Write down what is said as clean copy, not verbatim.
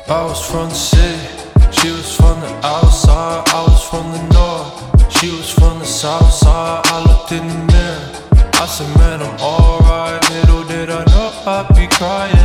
I was from the city, she was from the outside. I was from the north, she was from the south side. I looked in the mirror, I said, man, I'm alright. Little did I know I'd be crying.